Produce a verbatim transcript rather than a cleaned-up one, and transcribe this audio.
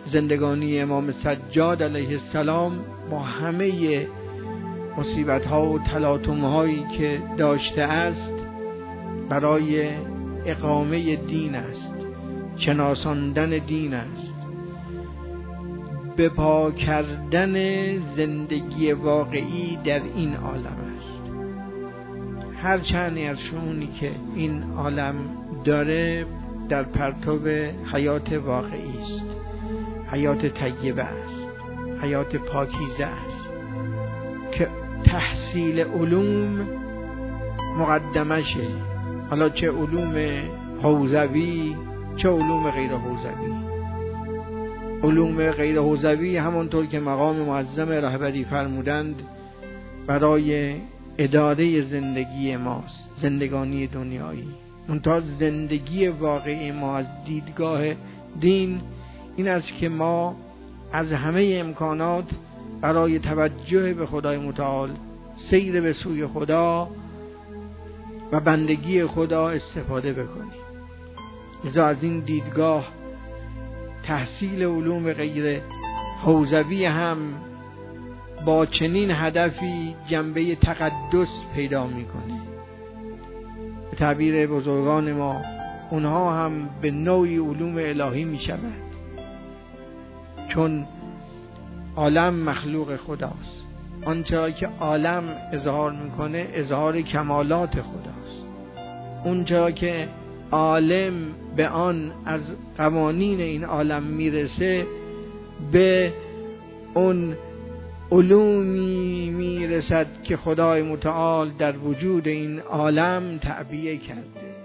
زندگانی امام سجاد علیه السلام با همه مصیبت ها و تلاطم هایی که داشته است برای اقامه دین است، شناساندن دین است، به پا کردن زندگی واقعی در این عالم است. هر چند از شئونی که این عالم داره در پرتو حیات واقعی است، حیات طیبه است، حیات پاکیزه است که تحصیل علوم مقدمشه، حالا چه علوم حوزوی چه علوم غیر حوزوی. علوم غیر حوزوی همانطور که مقام معظم رهبری فرمودند برای اداره زندگی ماست، زندگانی دنیایی. منتها زندگی واقعی ما از دیدگاه دین این است که ما از همه امکانات برای توجه به خدای متعال، سیر به سوی خدا و بندگی خدا استفاده بکنیم. لذا از این دیدگاه تحصیل علوم غیر حوزوی هم با چنین هدفی جنبه تقدس پیدا میکنه. به تعبیر بزرگان ما اونها هم به نوعی علوم الهی میشوند، چون عالم مخلوق خداست. آنچه که عالم اظهار میکنه اظهار کمالات خداست. اونجا که عالم به آن از قوانین این عالم میرسه به اون علومی میرسد که خدای متعال در وجود این عالم تعبیه کرده.